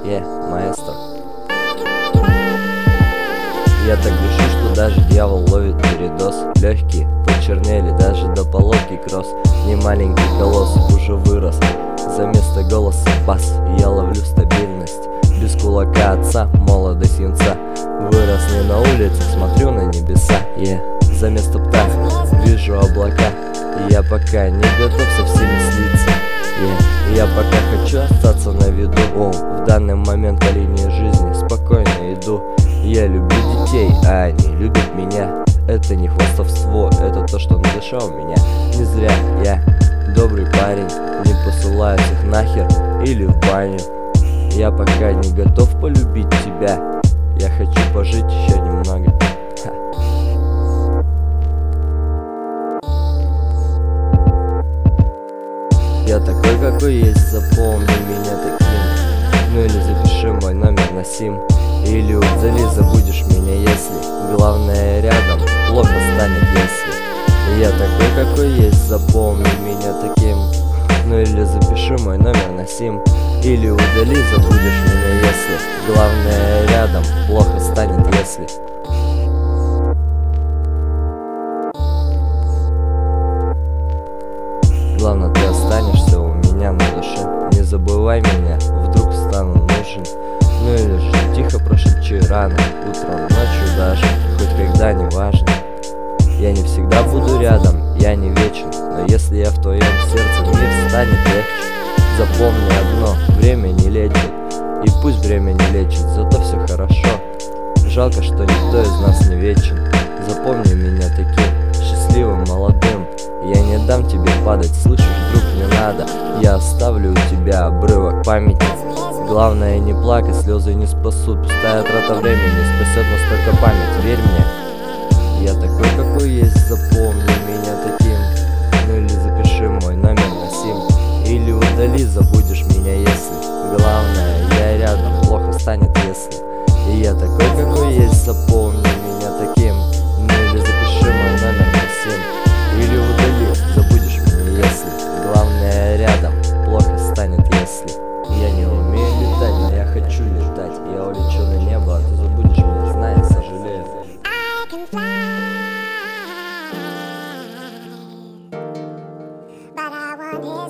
маэстро. Я так дышу, что даже дьявол ловит передоз. Легкие почернели даже до половки кросс. Не маленький колосс уже вырос, за место голоса бас. И я ловлю стабильность без кулака отца, молодость юнца. Вырос не на улице, смотрю на небеса. За место птах вижу облака. И я пока не готов со всеми слиться. Я пока хочу остаться на виду. В данный момент по линии жизни спокойно иду. Я люблю детей, а они любят меня. Это не хвастовство, это то, что на душе у меня. Не зря я добрый парень, не посылаю их нахер или в баню. Я пока не готов полюбить тебя. Я хочу пожить еще немного. Я такой, какой есть, запомни меня таким. Ну или запиши мой номер на сим. Или удали, забудешь меня, если главное рядом, плохо станет, если. Я такой, какой есть, запомни меня таким. Ну или запиши мой номер на сим. Или удали, забудешь меня, если главное рядом, плохо станет, если. Главное, ты останешься у меня на душе. Не забывай меня, вдруг стану нужен. Ну или же тихо прошепчи рано, утром, ночью даже, хоть когда, не важно. Я не всегда буду рядом, я не вечен, но если я в твоем сердце, мир станет легче. Запомни одно, время не лечит, и пусть время не лечит, зато все хорошо. Жалко, что никто из нас не вечен. Запомни меня таким, счастливым, молодым. Я не дам тебе падать, слышишь, друг, не надо. Я оставлю у тебя обрывок памяти. Главное не плакать, слезы не спасут. Пустая трата времени спасет нас только память, верь мне. Я такой, какой есть, запомни меня таким. Ну или запиши мой номер на сим. Или удали, забудешь меня, если главное, я рядом, плохо станет, если. И я такой, какой есть, запомни меня таким. Ну или запиши мой номер на сим. Или удали, забудешь меня, если главное рядом, плохо станет, если. Я не умею летать, но я хочу летать. Я улечу на небо, а ты забудешь меня, знай, сожалею. But I want it.